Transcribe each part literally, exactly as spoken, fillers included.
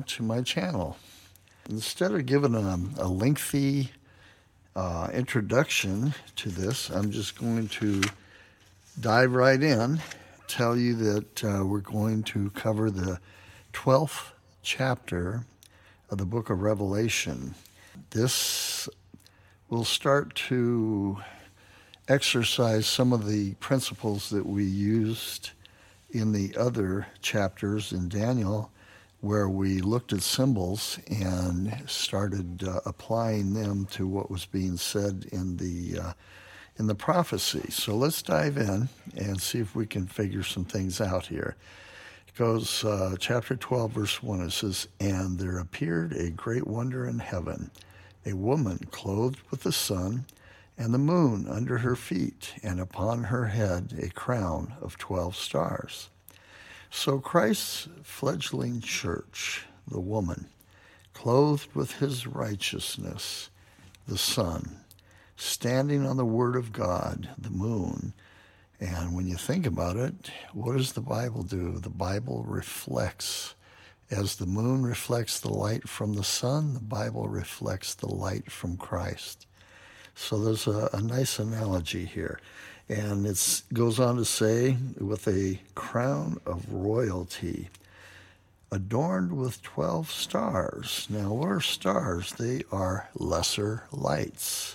to my channel. Instead of giving a, a lengthy uh, introduction to this, I'm just going to dive right in, tell you that uh, we're going to cover the twelfth chapter of the book of Revelation. This will start to exercise some of the principles that we used in the other chapters in Daniel, where we looked at symbols and started uh, applying them to what was being said in the uh, in the prophecy. So let's dive in and see if we can figure some things out here. It goes, uh, chapter twelve, verse one, it says, "And there appeared a great wonder in heaven, a woman clothed with the sun, and the moon under her feet, and upon her head a crown of twelve stars." So Christ's fledgling church, the woman, clothed with his righteousness, the sun, standing on the word of God, the moon. And when you think about it, what does the Bible do? The Bible reflects. As the moon reflects the light from the sun, the Bible reflects the light from Christ. So there's a, a nice analogy here. And it goes on to say, with a crown of royalty, adorned with twelve stars. Now, what are stars? They are lesser lights.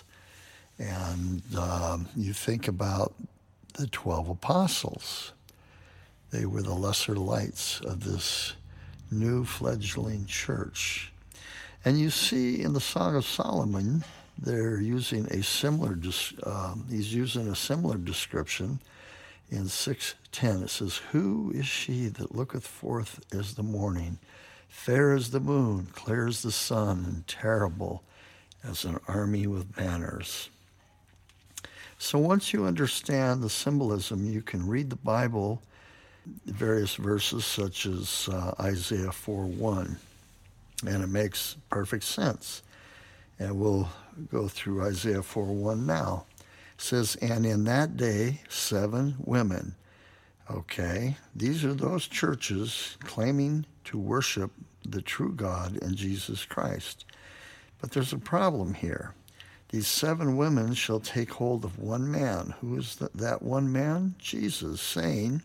And um, you think about the twelve apostles. They were the lesser lights of this new fledgling church. And you see in the Song of Solomon, they're using a similar, um, he's using a similar description in six ten. It says, "Who is she that looketh forth as the morning, fair as the moon, clear as the sun, and terrible as an army with banners?" So once you understand the symbolism, you can read the Bible, various verses such as uh, Isaiah four one, and it makes perfect sense. And we'll go through Isaiah four one now. It says, "And in that day, seven women." Okay, these are those churches claiming to worship the true God and Jesus Christ. But there's a problem here. "These seven women shall take hold of one man." Who is that, that one man? Jesus, saying,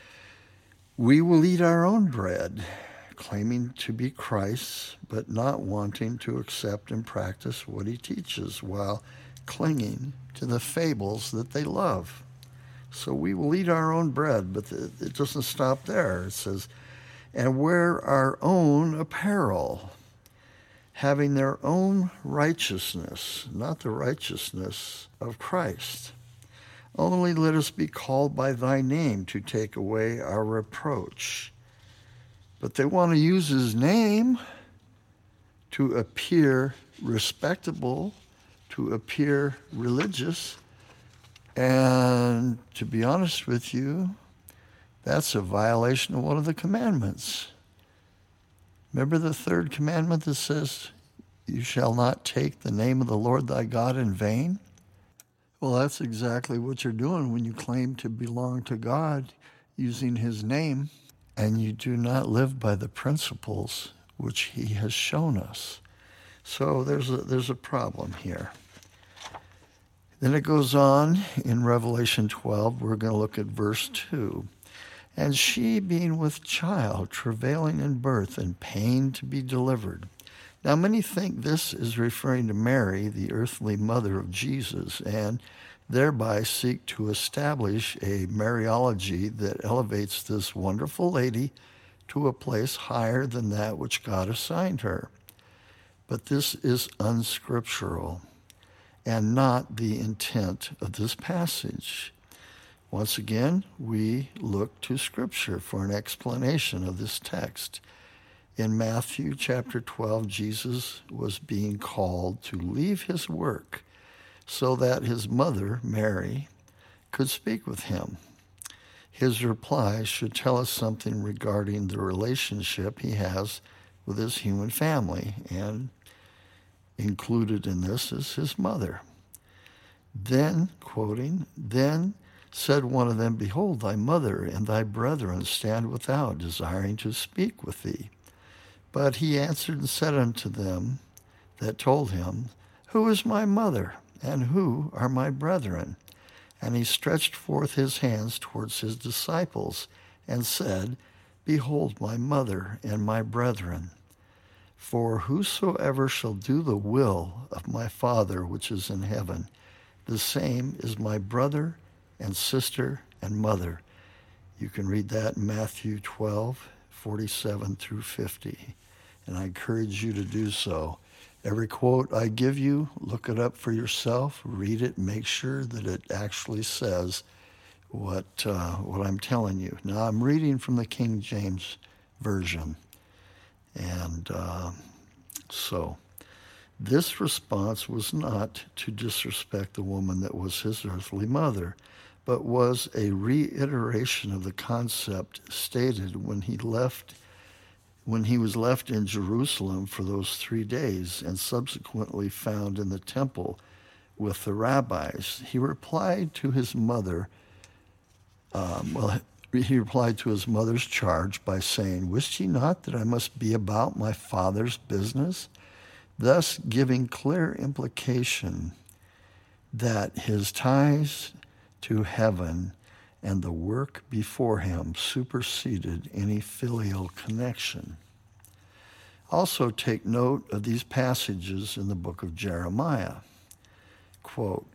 "We will eat our own bread," claiming to be Christ's, but not wanting to accept and practice what he teaches while clinging to the fables that they love. So we will eat our own bread, but it doesn't stop there. It says, "And wear our own apparel, having their own righteousness," not the righteousness of Christ. "Only let us be called by thy name to take away our reproach." But they want to use his name to appear respectable, to appear religious. And to be honest with you, that's a violation of one of the commandments. Remember the third commandment that says, "You shall not take the name of the Lord thy God in vain"? Well, that's exactly what you're doing when you claim to belong to God using his name, and you do not live by the principles which he has shown us. So there's a, there's a problem here. Then it goes on in Revelation twelve. We're going to look at verse two. "And she, being with child, travailing in birth, and pain to be delivered." Now, many think this is referring to Mary, the earthly mother of Jesus, and thereby seek to establish a Mariology that elevates this wonderful lady to a place higher than that which God assigned her. But this is unscriptural and not the intent of this passage. Once again, we look to Scripture for an explanation of this text. In Matthew chapter twelve, Jesus was being called to leave his work so that his mother, Mary, could speak with him. His reply should tell us something regarding the relationship he has with his human family, and included in this is his mother. Then, quoting, "Then said one of them, Behold, thy mother and thy brethren stand without, desiring to speak with thee." But he answered and said unto them that told him, Who is my mother, and who are my brethren? And he stretched forth his hands towards his disciples, and said, Behold my mother and my brethren. For whosoever shall do the will of my Father which is in heaven, the same is my brother and sister and mother. You can read that in Matthew twelve, forty-seven through fifty. And I encourage you to do so. Every quote I give you, look it up for yourself, read it, make sure that it actually says what uh, what I'm telling you. Now, I'm reading from the King James Version. And uh, so, this response was not to disrespect the woman that was his earthly mother, but was a reiteration of the concept stated when he left, when he was left in Jerusalem for those three days and subsequently found in the temple with the rabbis. He replied to his mother, um, well, he replied to his mother's charge by saying, Wist ye not that I must be about my Father's business? Thus giving clear implication that his ties to heaven and the work before him superseded any filial connection. Also take note of these passages in the book of Jeremiah. Quote,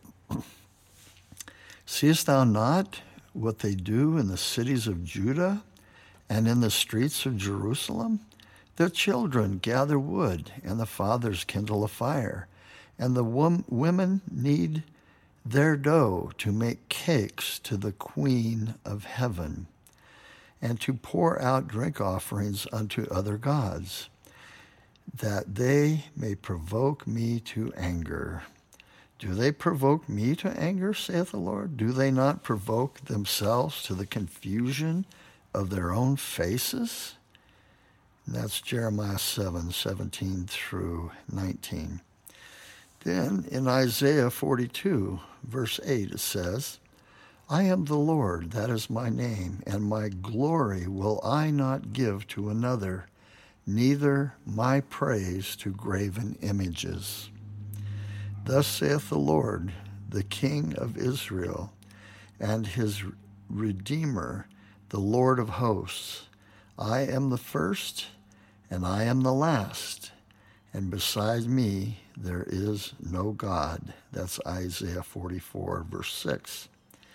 Seest thou not what they do in the cities of Judah and in the streets of Jerusalem? Their children gather wood, and the fathers kindle a fire, and the wom- women knead their dough to make cakes to the Queen of heaven, and to pour out drink offerings unto other gods, that they may provoke me to anger. Do they provoke me to anger, saith the Lord? Do they not provoke themselves to the confusion of their own faces? And that's Jeremiah seven, seventeen through nineteen. Then in Isaiah forty-two, verse eight, it says, I am the Lord, that is my name, and my glory will I not give to another, neither my praise to graven images. Thus saith the Lord, the King of Israel, and his Redeemer, the Lord of hosts. I am the first, and I am the last, and beside me there is no God. That's Isaiah forty-four, verse six.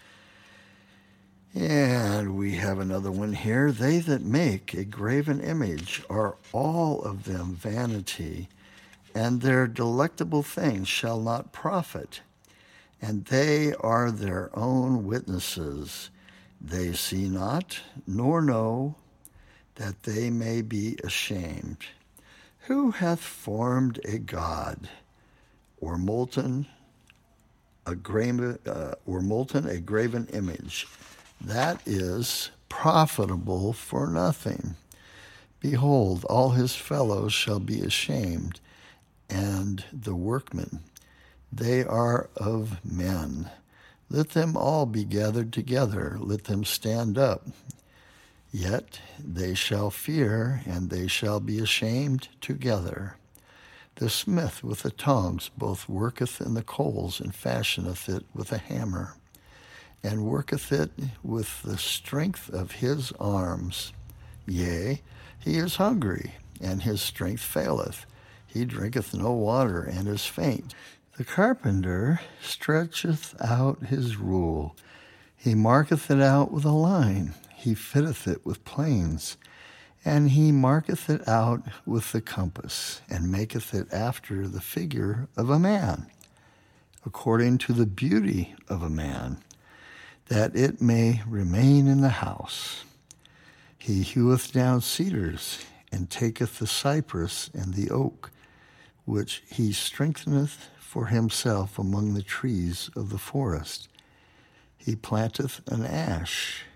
And we have another one here. They that make a graven image are all of them vanity, and their delectable things shall not profit. And they are their own witnesses. They see not, nor know, that they may be ashamed. Who hath formed a god, or molten a graven, uh, or molten a graven image, that is profitable for nothing? Behold, all his fellows shall be ashamed, and the workmen, they are of men. Let them all be gathered together, let them stand up. Yet they shall fear, and they shall be ashamed together. The smith with the tongs both worketh in the coals, and fashioneth it with a hammer, and worketh it with the strength of his arms. Yea, he is hungry, and his strength faileth. He drinketh no water, and is faint. The carpenter stretcheth out his rule. He marketh it out with a line. He fitteth it with planes. And he marketh it out with the compass, and maketh it after the figure of a man, according to the beauty of a man, that it may remain in the house. He heweth down cedars, and taketh the cypress and the oak, which he strengtheneth for himself among the trees of the forest. He planteth an ash,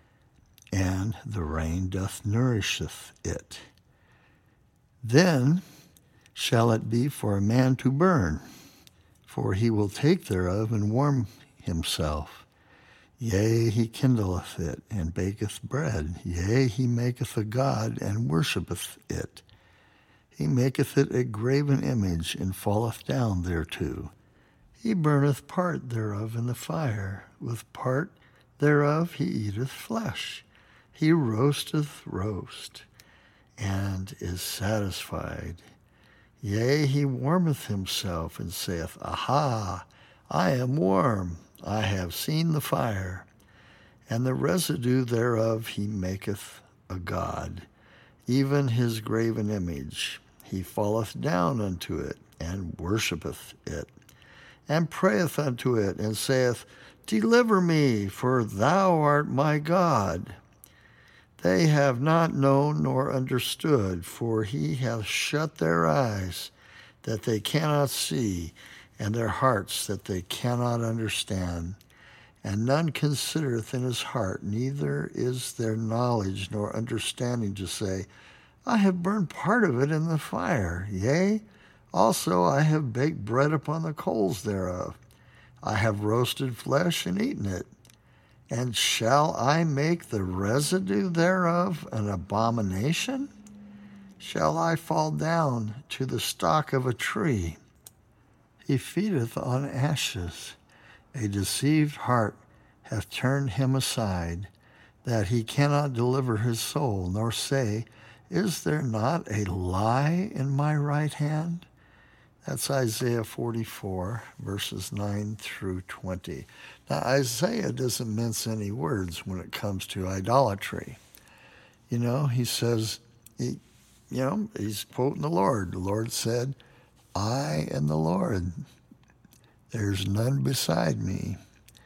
and the rain doth nourisheth it. Then shall it be for a man to burn, for he will take thereof and warm himself. Yea, he kindleth it, and baketh bread. Yea, he maketh a god, and worshippeth it. He maketh it a graven image, and falleth down thereto. He burneth part thereof in the fire. With part thereof he eateth flesh. He roasteth roast, and is satisfied. Yea, he warmeth himself, and saith, Aha, I am warm, I have seen the fire. And the residue thereof he maketh a god, even his graven image. He falleth down unto it, and worshippeth it, and prayeth unto it, and saith, Deliver me, for thou art my God. They have not known nor understood, for he hath shut their eyes, that they cannot see, and their hearts, that they cannot understand. And none considereth in his heart, neither is there knowledge nor understanding to say, I have burned part of it in the fire. Yea, also I have baked bread upon the coals thereof. I have roasted flesh and eaten it. And shall I make the residue thereof an abomination? Shall I fall down to the stock of a tree? He feedeth on ashes. A deceived heart hath turned him aside, that he cannot deliver his soul, nor say, Is there not a lie in my right hand? That's Isaiah forty-four, verses nine through twenty. Now, Isaiah doesn't mince any words when it comes to idolatry. You know, he says, he, you know, he's quoting the Lord. The Lord said, I am the Lord. There's none beside me.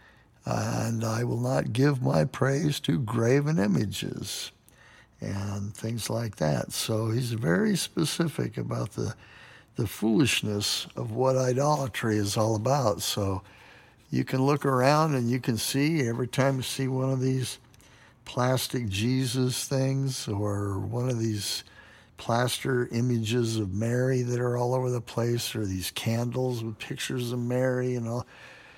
And I will not give my praise to graven images and things like that. So he's very specific about the the foolishness of what idolatry is all about. So you can look around and you can see, every time you see one of these plastic Jesus things or one of these plaster images of Mary that are all over the place, or these candles with pictures of Mary and all,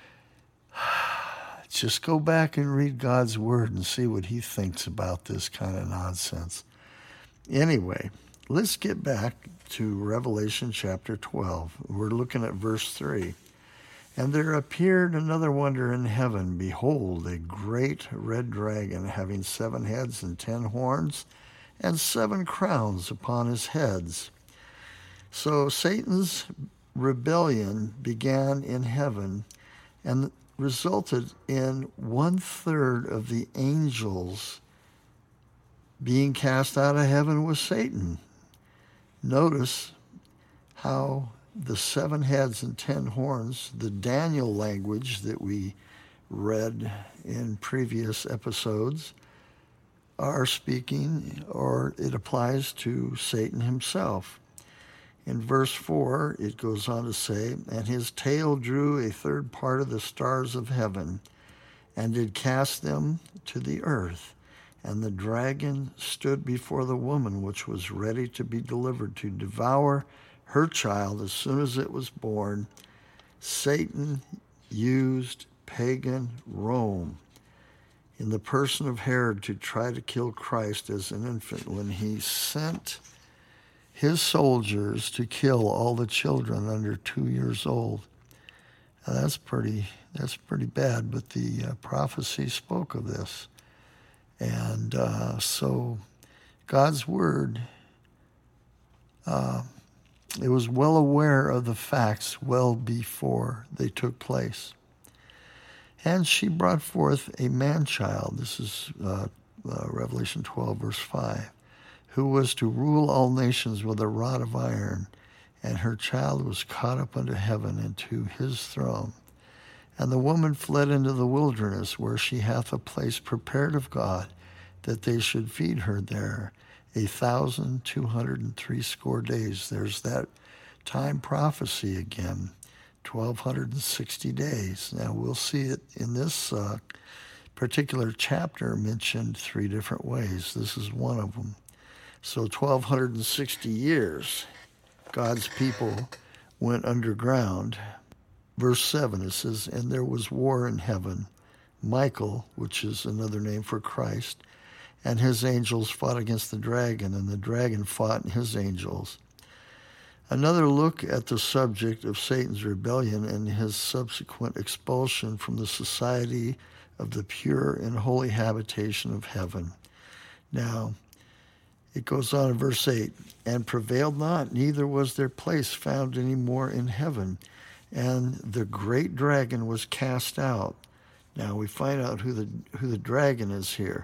just go back and read God's word and see what he thinks about this kind of nonsense. Anyway, let's get back to Revelation chapter twelve. We're looking at verse three. And there appeared another wonder in heaven. Behold, a great red dragon, having seven heads and ten horns, and seven crowns upon his heads. So Satan's rebellion began in heaven and resulted in one-third of the angels being cast out of heaven with Satan. Notice how the seven heads and ten horns, the Daniel language that we read in previous episodes, are speaking, or it applies to Satan himself. In verse four, it goes on to say, And his tail drew a third part of the stars of heaven, and did cast them to the earth. And the dragon stood before the woman, which was ready to be delivered to devour her child as soon as it was born. Satan used pagan Rome in the person of Herod to try to kill Christ as an infant, when he sent his soldiers to kill all the children under two years old. Now, that's pretty that's pretty bad, but the uh, prophecy spoke of this. And uh, so God's word, uh, it was well aware of the facts well before they took place. And she brought forth a man-child, this is uh, uh, Revelation twelve, verse five, who was to rule all nations with a rod of iron, and her child was caught up unto heaven and to his throne. And the woman fled into the wilderness, where she hath a place prepared of God, that they should feed her there a thousand two hundred and three score days. There's that time prophecy again, twelve sixty days. Now we'll see it in this uh, particular chapter mentioned three different ways. This is one of them. So twelve sixty years, God's people went underground. Verse seven, it says, And there was war in heaven. Michael, which is another name for Christ, and his angels fought against the dragon, and the dragon fought and his angels. Another look at the subject of Satan's rebellion and his subsequent expulsion from the society of the pure and holy habitation of heaven. Now, it goes on in verse eight, and prevailed not, neither was their place found any more in heaven. And the great dragon was cast out. Now we find out who the who the dragon is here.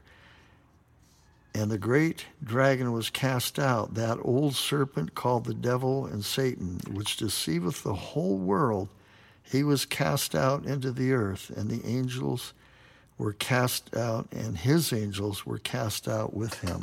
And the great dragon was cast out, that old serpent called the devil and Satan, which deceiveth the whole world. He was cast out into the earth, and the angels were cast out, and his angels were cast out with him.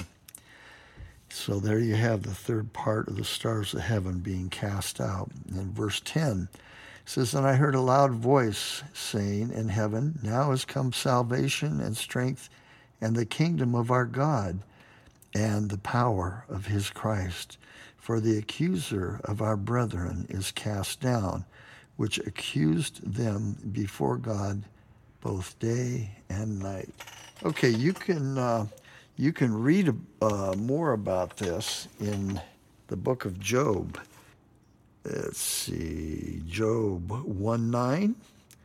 So there you have the third part of the stars of heaven being cast out. In verse ten, it says, and I heard a loud voice saying in heaven, now is come salvation and strength and the kingdom of our God and the power of his Christ. For the accuser of our brethren is cast down, which accused them before God both day and night. Okay, you can uh, you can read uh, more about this in the book of Job. Let's see, Job one nine,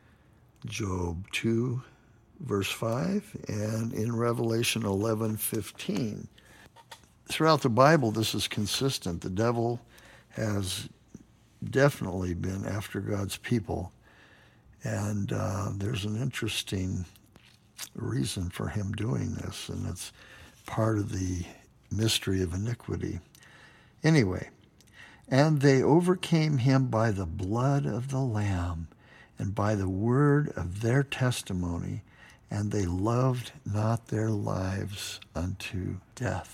Job two, verse five, and in Revelation eleven fifteen. Throughout the Bible, this is consistent. The devil has definitely been after God's people, and uh, there's an interesting reason for him doing this, and it's part of the mystery of iniquity. Anyway, and they overcame him by the blood of the Lamb and by the word of their testimony, and they loved not their lives unto death.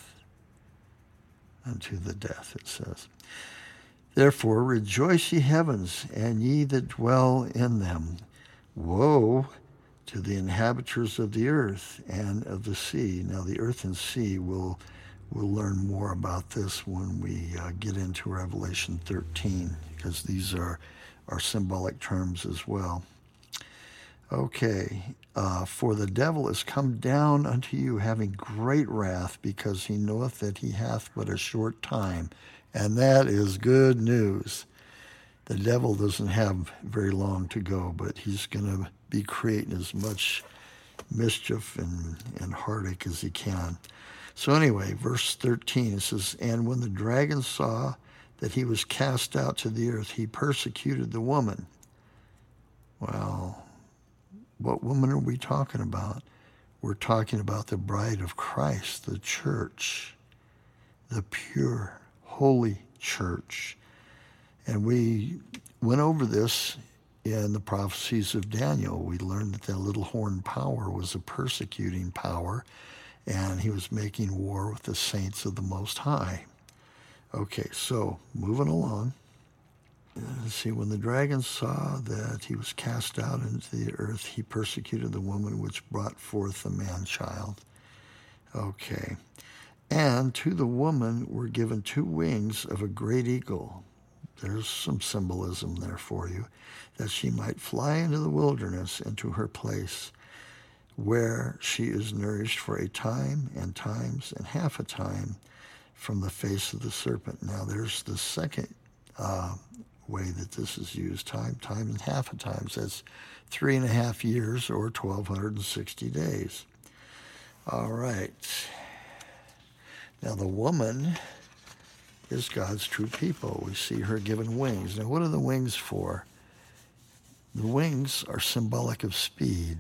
Unto the death, it says. Therefore rejoice, ye heavens, and ye that dwell in them. Woe to the inhabitants of the earth and of the sea. Now the earth and sea, will we'll learn more about this when we uh, get into Revelation thirteen, because these are, are symbolic terms as well. Okay, uh, for the devil is come down unto you, having great wrath, because he knoweth that he hath but a short time. And that is good news. The devil doesn't have very long to go, but he's going to be creating as much mischief and, and heartache as he can. So anyway, verse thirteen, it says, and when the dragon saw that he was cast out to the earth, he persecuted the woman. Well, what woman are we talking about? We're talking about the bride of Christ, the church, the pure, holy church. And we went over this in the prophecies of Daniel. We learned that that little horn power was a persecuting power, and he was making war with the saints of the Most High. Okay, so moving along. Let's see, when the dragon saw that he was cast out into the earth, he persecuted the woman which brought forth the man-child. Okay. And to the woman were given two wings of a great eagle. There's some symbolism there for you, that she might fly into the wilderness, into her place, where she is nourished for a time and times and half a time from the face of the serpent. Now there's the second uh, way that this is used, time, time and half a times. That's three and a half years or twelve sixty days. All right. Now the woman is God's true people. We see her given wings. Now what are the wings for? The wings are symbolic of speed.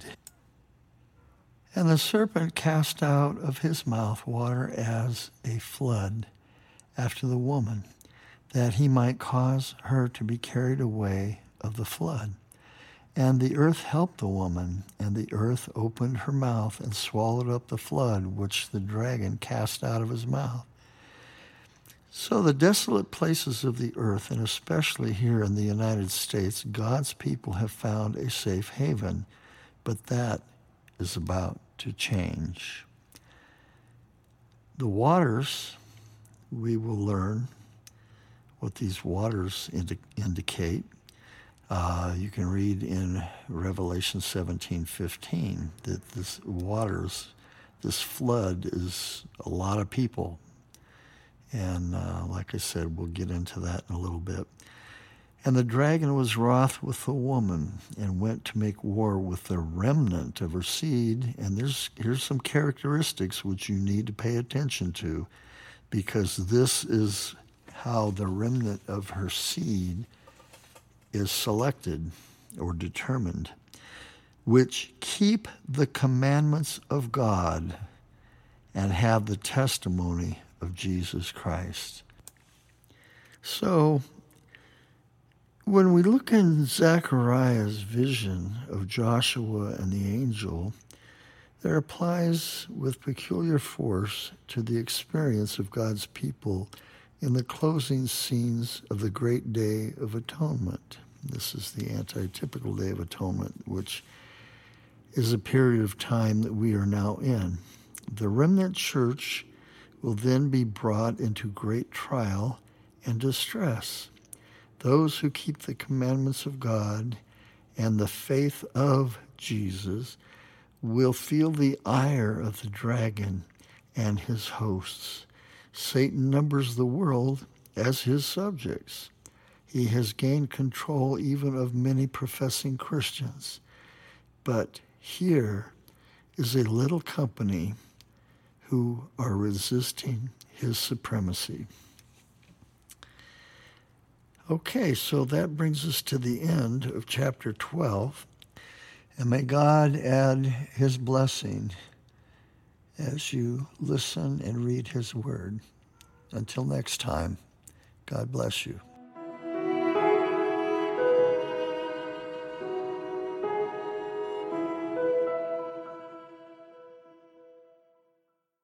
And the serpent cast out of his mouth water as a flood after the woman, that he might cause her to be carried away of the flood. And the earth helped the woman, and the earth opened her mouth and swallowed up the flood which the dragon cast out of his mouth. So the desolate places of the earth, and especially here in the United States, God's people have found a safe haven, but that is about to change. The waters, we will learn what these waters indi- indicate. Uh, you can read in Revelation seventeen fifteen that this waters, this flood is a lot of people. And uh, like I said, we'll get into that in a little bit. And the dragon was wroth with the woman and went to make war with the remnant of her seed. And there's here's some characteristics which you need to pay attention to, because this is how the remnant of her seed is selected or determined, which keep the commandments of God and have the testimony of Jesus Christ. So, when we look in Zechariah's vision of Joshua and the angel, there applies with peculiar force to the experience of God's people in the closing scenes of the great Day of Atonement. This is the anti-typical Day of Atonement, which is a period of time that we are now in. The remnant church will then be brought into great trial and distress. Those who keep the commandments of God and the faith of Jesus will feel the ire of the dragon and his hosts. Satan numbers the world as his subjects. He has gained control even of many professing Christians. But here is a little company who are resisting his supremacy. Okay, so that brings us to the end of chapter twelve. And may God add his blessing as you listen and read his word. Until next time, God bless you.